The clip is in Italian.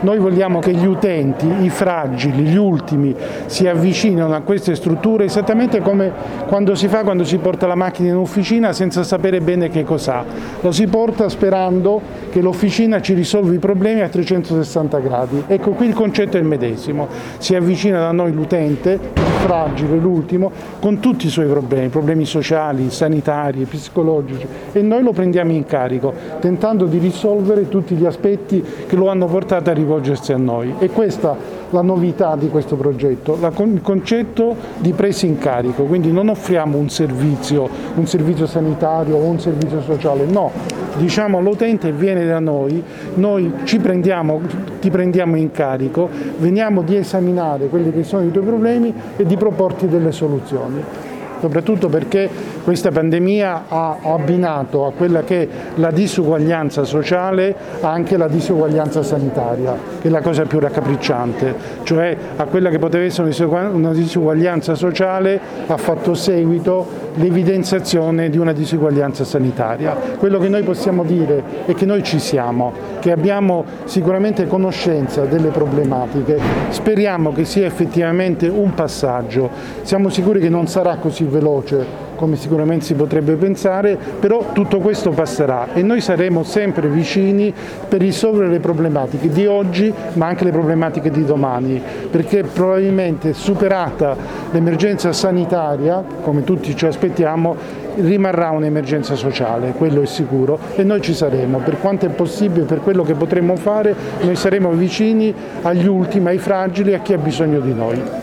Noi vogliamo che gli utenti, i fragili, gli ultimi, si avvicinino a queste strutture esattamente come quando si porta la macchina in officina senza sapere bene che cos'ha. Lo si porta sperando che l'officina ci risolva i problemi a 360 gradi. Ecco, qui il concetto è il medesimo. Si avvicina da noi l'utente, il fragile, l'ultimo, con tutti i suoi problemi sociali, sanitari, psicologici, e noi lo prendiamo in carico, tentando di risolvere tutti gli aspetti che lo hanno portato a rivolgersi a noi. E questa la novità di questo progetto, il concetto di presa in carico, quindi non offriamo un servizio sanitario o un servizio sociale, no, diciamo all'utente: viene da noi ti prendiamo in carico, veniamo di esaminare quelli che sono i tuoi problemi e di proporti delle soluzioni. Soprattutto perché questa pandemia ha abbinato a quella che è la disuguaglianza sociale anche la disuguaglianza sanitaria, che è la cosa più raccapricciante, cioè a quella che poteva essere una disuguaglianza sociale ha fatto seguito l'evidenziazione di una disuguaglianza sanitaria. Quello che noi possiamo dire è che noi ci siamo, che abbiamo sicuramente conoscenza delle problematiche, speriamo che sia effettivamente un passaggio, siamo sicuri che non sarà così veloce come sicuramente si potrebbe pensare, però tutto questo passerà e noi saremo sempre vicini per risolvere le problematiche di oggi ma anche le problematiche di domani, perché probabilmente superata l'emergenza sanitaria, come tutti ci aspettiamo, rimarrà un'emergenza sociale, quello è sicuro, e noi ci saremo, per quanto è possibile, per quello che potremo fare, noi saremo vicini agli ultimi, ai fragili, a chi ha bisogno di noi.